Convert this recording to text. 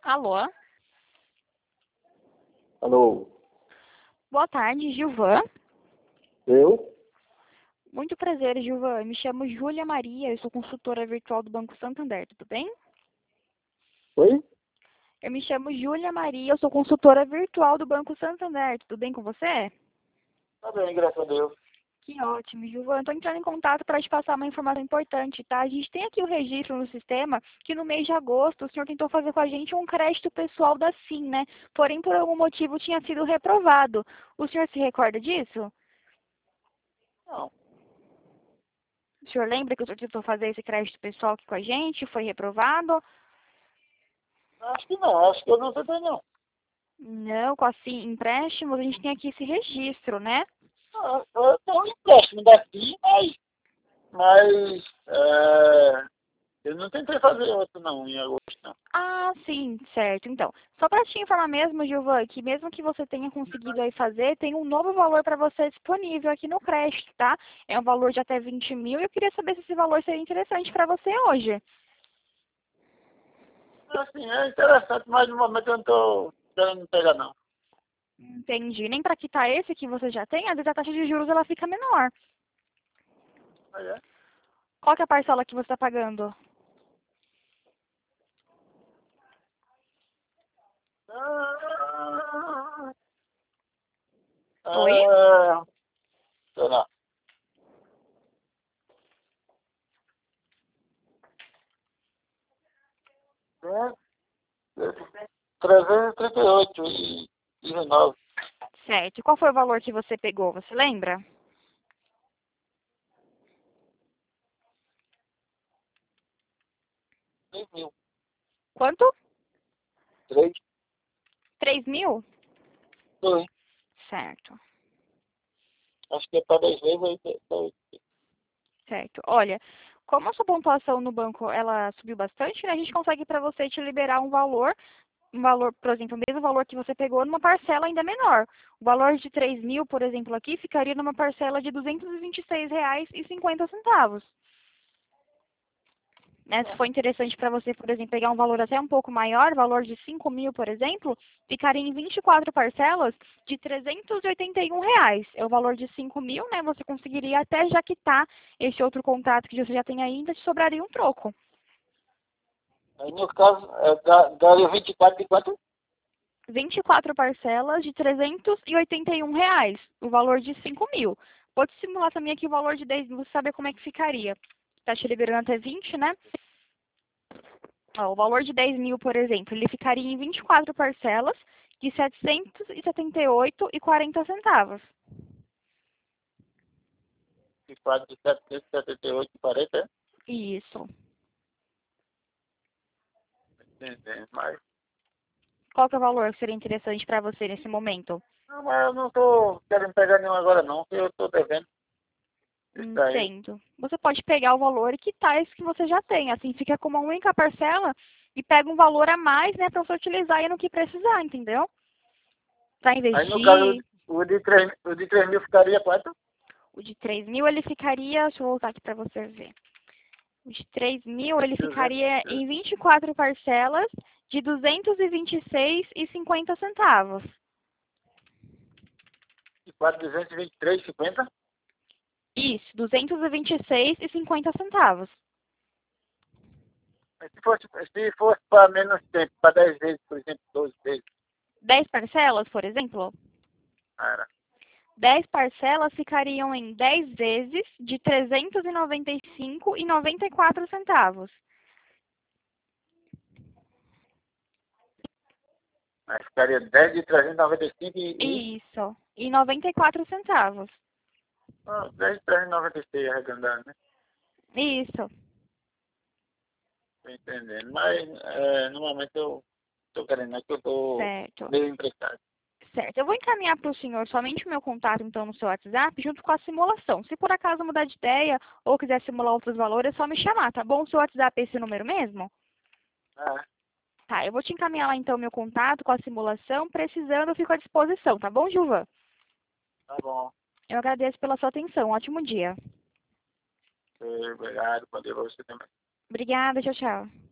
Alô? Alô, Boa tarde, Gilvan. eu? Muito prazer, Gilvan. Me chamo Júlia Maria, eu sou consultora virtual do Banco Santander, tudo bem? Oi? Eu me chamo Júlia Maria, eu sou consultora virtual do Banco Santander, tudo bem com você? Tá bem, graças a Deus. Que ótimo, Gilvan. Estou entrando em contato para te passar uma informação importante, tá? A gente tem aqui o registro no sistema que no mês de agosto o senhor tentou fazer com a gente um crédito pessoal da SIM, né? Porém, por algum motivo tinha sido reprovado. O senhor se recorda disso? Não, O senhor lembra que o senhor tentou fazer esse crédito pessoal aqui com a gente? Foi reprovado? acho que não, acho que eu não tentei não. Não, com assim, empréstimos, a gente tem aqui esse registro, né? Eu tenho um empréstimo daqui, mas eu não tentei fazer outro não, em agosto não. Ah, sim, certo. Então, só para te informar mesmo, Gilvan, que mesmo que você tenha conseguido aí fazer, tem um novo valor para você disponível aqui no crédito, tá? É um valor de até 20 mil e eu queria saber se esse valor seria interessante para você hoje. Assim, é interessante, mas no momento eu não estou querendo pegar não. Entendi. Nem para quitar esse que você já tem, às vezes a taxa de juros ela fica menor. Aí é. Qual que é a parcela que você está pagando? Ah, Oi? sei lá. É, 338,19. Certo. E qual foi o valor que você pegou? Você lembra? 3 mil. Quanto? 3, 3 mil? 2. Certo. Acho que é para 10 vezes aí. Certo. Olha, como a sua pontuação no banco ela subiu bastante, né, a gente consegue para você te liberar um valor, por exemplo, o mesmo valor que você pegou numa parcela ainda menor. O valor de 3 mil, por exemplo, aqui ficaria numa parcela de R$ 226,50. Né? Se for interessante para você, por exemplo, pegar um valor até um pouco maior, valor de 5 mil, por exemplo, ficaria em 24 parcelas de R$ 381. É o valor de 5 mil, né? Você conseguiria até já quitar esse outro contrato que você já tem ainda, te sobraria um troco. Aí, no caso, daria 24 de quanto? 24 parcelas de R$ 381, o valor de 5 mil. Pode simular também aqui o valor de 10 mil, você saber como é que ficaria. Está te liberando até 20, né? Ó, o valor de 10 mil, por exemplo, ele ficaria em 24 parcelas de R$ 778,40. 24 de 778,40, é? Isso. Entendendo, mas... Qual que é o valor que seria interessante para você nesse momento? Não, mas eu não estou querendo pegar nenhum agora não, porque eu estou devendo. Isso daí. Entendo. Você pode pegar o valor e quitar esse que você já tem. Assim, fica com uma única parcela e pega um valor a mais, né, para você utilizar aí no que precisar, entendeu? Para Aí, no caso, investir. o de 3 mil ficaria quanto? O de 3 mil, ele ficaria... Deixa eu voltar aqui para você ver. O de 3 mil, ele 200, ficaria em 24 parcelas de R$ 226,50. 24, 223,50. Isso, R$ 226,50. Mas se fosse para menos tempo, para 10 vezes, por exemplo, 12 vezes, 10 parcelas, por exemplo? era 10 parcelas ficariam em 10 vezes de R$ 395,94. mas ficaria 10 de 395 Isso, e 94 centavos. 10 de 396 arredondando, né? Isso, Tô entendendo. Mas no momento eu tô querendo, é que eu tô certo. meio emprestado. Certo. Eu vou encaminhar para o senhor somente o meu contato, então, no seu WhatsApp, junto com a simulação. Se por acaso mudar de ideia ou quiser simular outros valores, é só me chamar, tá bom? O seu WhatsApp é esse número mesmo? Ah, Tá, eu vou te encaminhar lá, então, meu contato com a simulação. Precisando, eu fico à disposição, tá bom, Gilvan? tá bom. Eu agradeço pela sua atenção. Ótimo dia. Obrigado, pode você também. Obrigada, tchau, tchau.